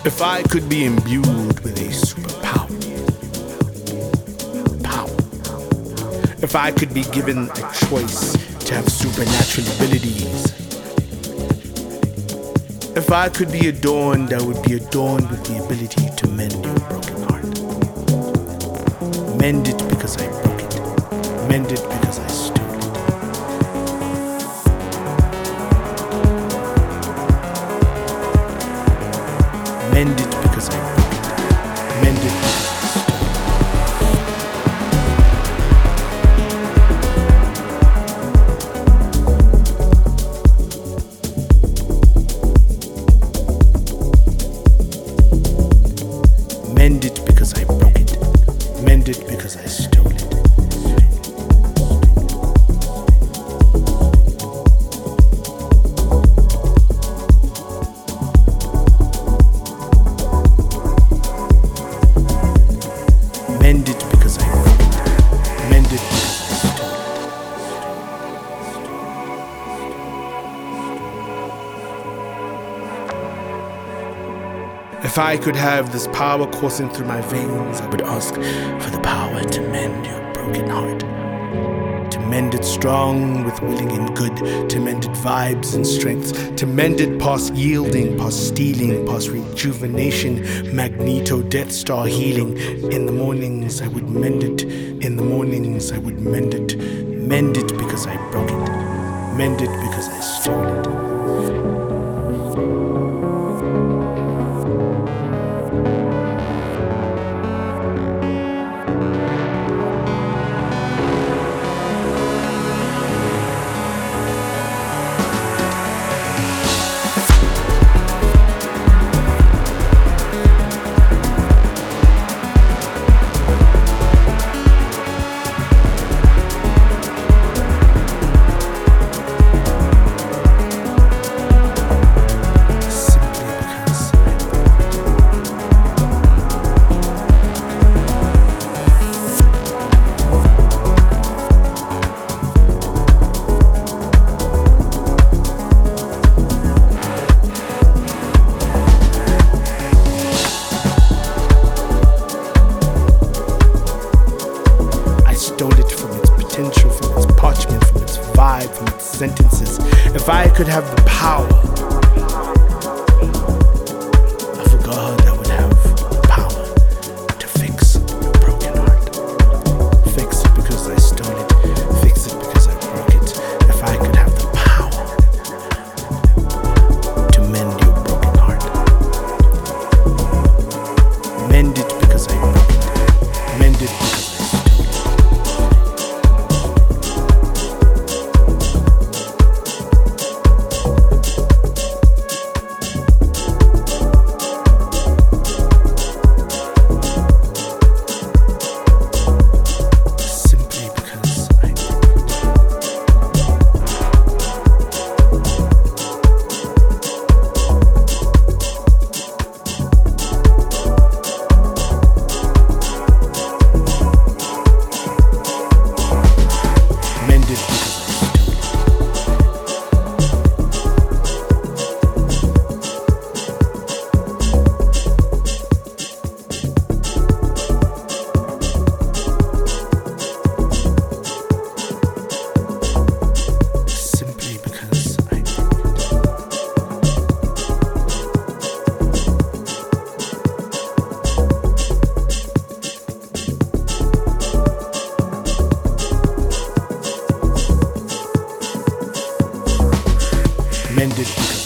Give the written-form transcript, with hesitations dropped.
If I could be imbued with a superpower, if I could be given a choice to have supernatural abilities, if I could be adorned, I would be adorned with the ability to mend your broken heart. Mend it because I broke it. Mend it because I stole it. Mend it because I broke it. Mend it because I stole it. Mend it because I broke it. Mend it because I stole it. Mend it because I broke it. Mend it because I stole it. If I could have this power coursing through my veins, I would ask for the power to mend your broken heart. To mend it strong with willing and good. To mend it vibes and strengths. To mend it past yielding, past stealing, past rejuvenation, Magneto, Death Star healing. In the mornings I would mend it. In the mornings I would mend it. Mend it because I broke it. Mend it because I stole it. Stole it from its potential, from its parchment, from its vibe, from its sentences. If I could have the power of a God, I would have the power to fix your broken heart. Fix it because I stole it. Fix it because I broke it. If I could have the power to mend your broken heart. Mend it because I broke it. Mend it because I stole it. Mend it because